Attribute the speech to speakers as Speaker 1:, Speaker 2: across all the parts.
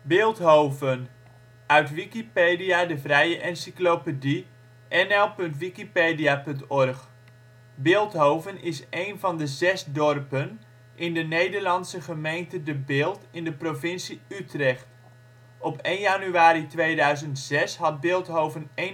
Speaker 1: Bilthoven, uit Wikipedia, de vrije encyclopedie. nl.wikipedia.org. Bilthoven is een van de 6 dorpen in de Nederlandse gemeente De Bilt in de provincie Utrecht. Op 1 januari 2006 had Bilthoven 21.984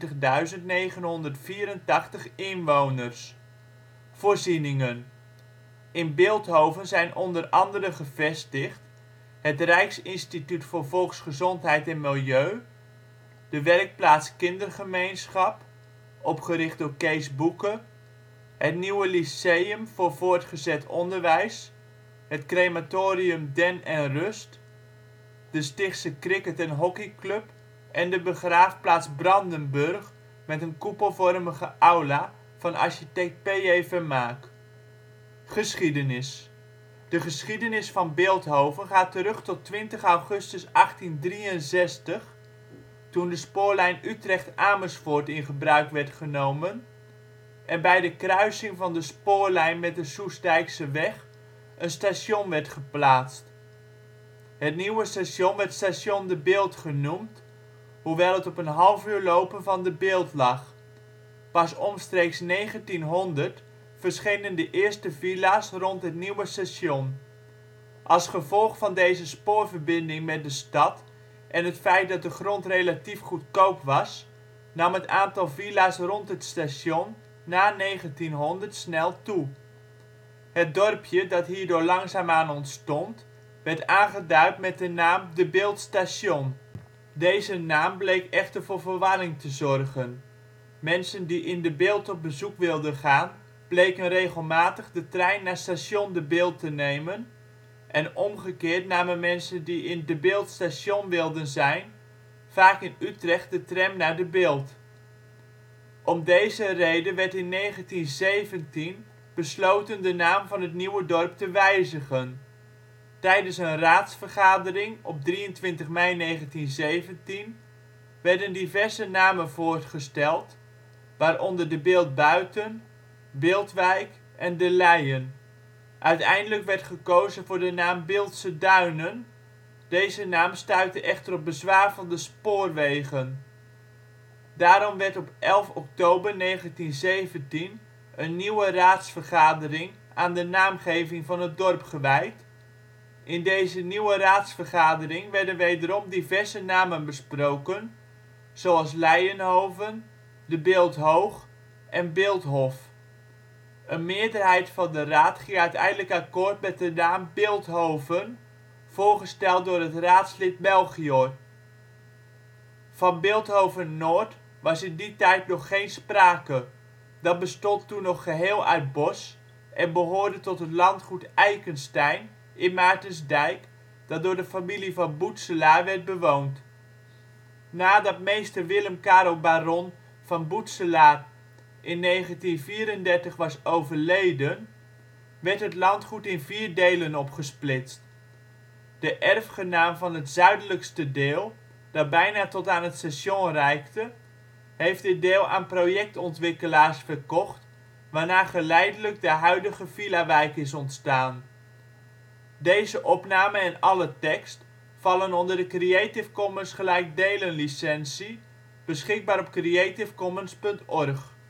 Speaker 1: inwoners. Voorzieningen. In Bilthoven zijn onder andere gevestigd: het Rijksinstituut voor Volksgezondheid en Milieu, de werkplaats Kindergemeenschap, opgericht door Cees Boeke, het Nieuwe Lyceum voor voortgezet onderwijs, het Crematorium Den en Rust, de Stichtse Cricket - en Hockeyclub en de begraafplaats Brandenburg met een koepelvormige aula van architect P.J. Vermaak. Geschiedenis. De geschiedenis van Bilthoven gaat terug tot 20 augustus 1863, toen de spoorlijn Utrecht-Amersfoort in gebruik werd genomen en bij de kruising van de spoorlijn met de Soestdijkseweg een station werd geplaatst. Het nieuwe station werd Station De Bilt genoemd, hoewel het op een half uur lopen van De Bilt lag. Pas omstreeks 1900 verschenen de eerste villa 's rond het nieuwe station. Als gevolg van deze spoorverbinding met de stad en het feit dat de grond relatief goedkoop was, nam het aantal villa 's rond het station na 1900 snel toe. Het dorpje dat hierdoor langzaamaan ontstond, werd aangeduid met de naam De Bilt-Station. Deze naam bleek echter voor verwarring te zorgen. Mensen die in De Bilt op bezoek wilden gaan, bleken regelmatig de trein naar Station De Bilt te nemen en omgekeerd namen mensen die in De Bilt Station wilden zijn, vaak in Utrecht de tram naar De Bilt. Om deze reden werd in 1917 besloten de naam van het nieuwe dorp te wijzigen. Tijdens een raadsvergadering op 23 mei 1917 werden diverse namen voorgesteld, waaronder De Bilt-Buiten, Biltwijk en De Leyen. Uiteindelijk werd gekozen voor de naam Biltse Duinen, deze naam stuitte echter op bezwaar van de spoorwegen. Daarom werd op 11 oktober 1917 een nieuwe raadsvergadering aan de naamgeving van het dorp gewijd. In deze nieuwe raadsvergadering werden wederom diverse namen besproken, zoals Leijenhoven, De Bilt-Hoog en Bilthof. Een meerderheid van de raad ging uiteindelijk akkoord met de naam Bilthoven, voorgesteld door het raadslid Melchior. Van Bilthoven-Noord was in die tijd nog geen sprake, dat bestond toen nog geheel uit bos en behoorde tot het landgoed Eyckenstein in Maartensdijk, dat door de familie Van Boetselaer werd bewoond. Nadat meester Willem Carel baron Van Boetselaer in 1934 was overleden, werd het landgoed in 4 delen opgesplitst. De erfgenaam van het zuidelijkste deel, dat bijna tot aan het station reikte, heeft dit deel aan projectontwikkelaars verkocht, waarna geleidelijk de huidige villawijk is ontstaan. Deze opname en alle tekst vallen onder de Creative Commons gelijkdelen licentie, beschikbaar op creativecommons.org